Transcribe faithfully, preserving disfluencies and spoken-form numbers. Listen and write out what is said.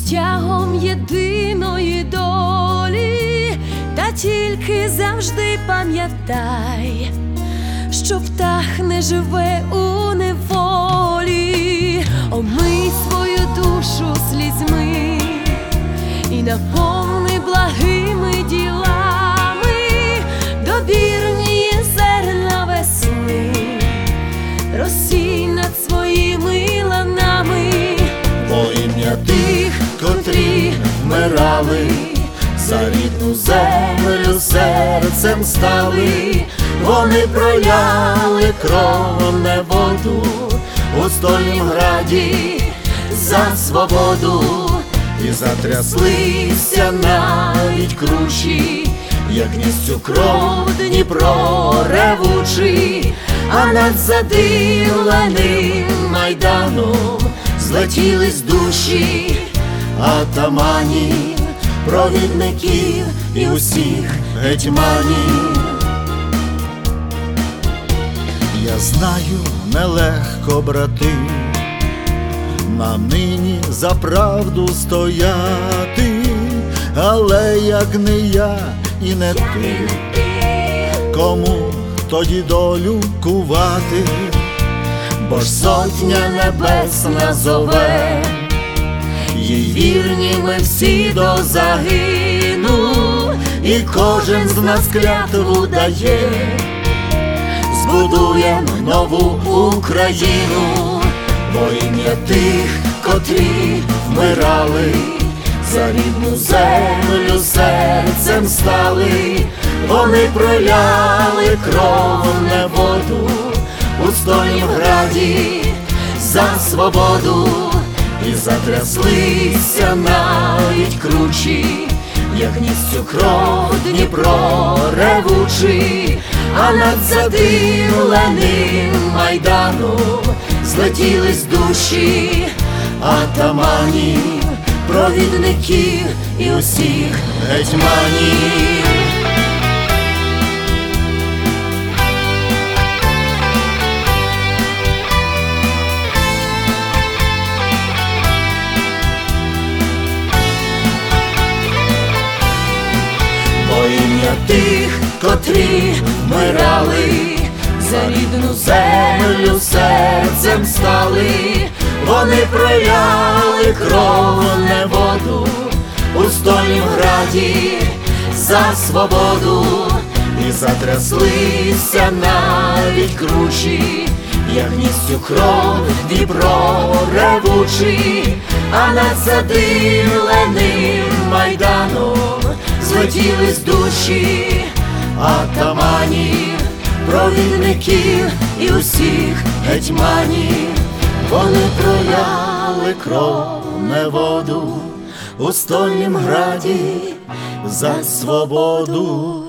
стягом єдиної долі, та тільки завжди пам'ятай, що птах не живе у неволі. Омий свою душу слізьми і наповни благими ділами довірні зерна весни, розсій над своїми ланами. Во ім'я тих, котрі вмирали, за рідну землю серцем стали, вони проляли кров не воду у стольнім граді за свободу. І затряслися навіть кручі, як ністю кров Дніпро ревучий, а над задимленим майданом злетілись душі атаманів, провідників і усіх гетьманів. Я знаю, нелегко, брати, нам нині за правду стояти, але як не я і не ти, кому тоді долю кувати? Бо ж сотня небесна зове, їй вірні ми всі до загину, і кожен з нас клятву дає, збудуєм нову Україну. Во ім'я тих, котрі вмирали, за рідну землю серцем стали, вони проляли кров не воду у стольнім граді за свободу. І затряслися навіть кручі, як ністю кров Дніпро ревучий, а над задимленим майданом злетілись душі атаманів, провідників і усіх гетьманів. Во ім'я тих, котрі вмирали, за рідну землю серцем стали, вони проляли кров не воду у стольнім граді за свободу. І затряслися навіть кручі, як ністю кров Дніпро ревучий, а над задимленим майданом злетілись душі атаманів, провідників і усіх гетьманів. Вони проляли кров не воду у стольнім граді за свободу.